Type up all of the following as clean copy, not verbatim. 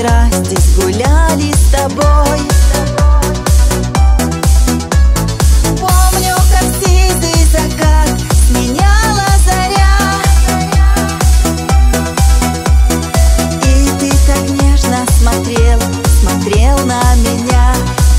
вечера здесь гуляли с тобой. Помню, как сизый закат сменяла заря, и ты так нежно смотрел на меня.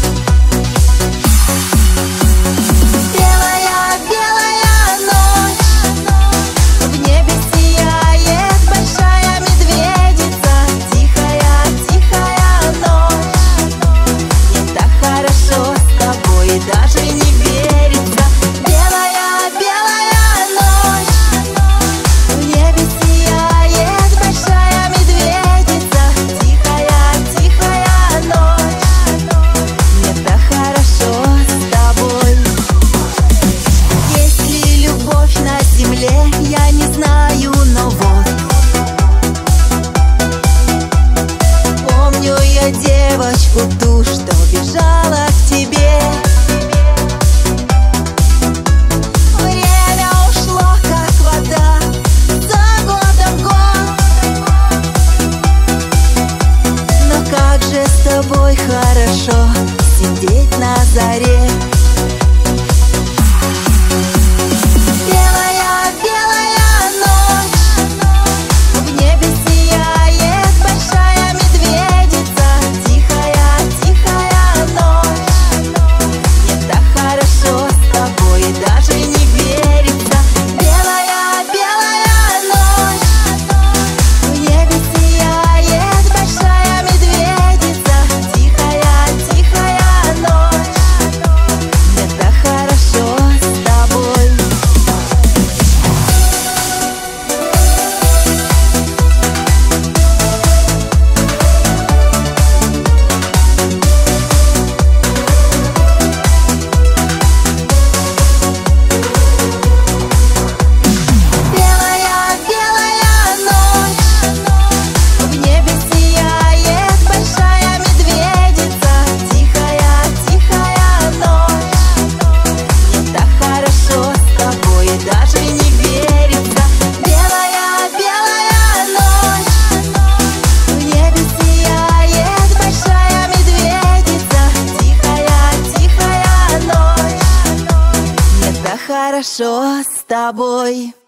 Я не знаю, но вот помню я девочку ту, что бежала к тебе. Время ушло, как вода, за годом год. Но как же с тобой хорошо сидеть на заре. Хорошо с тобой.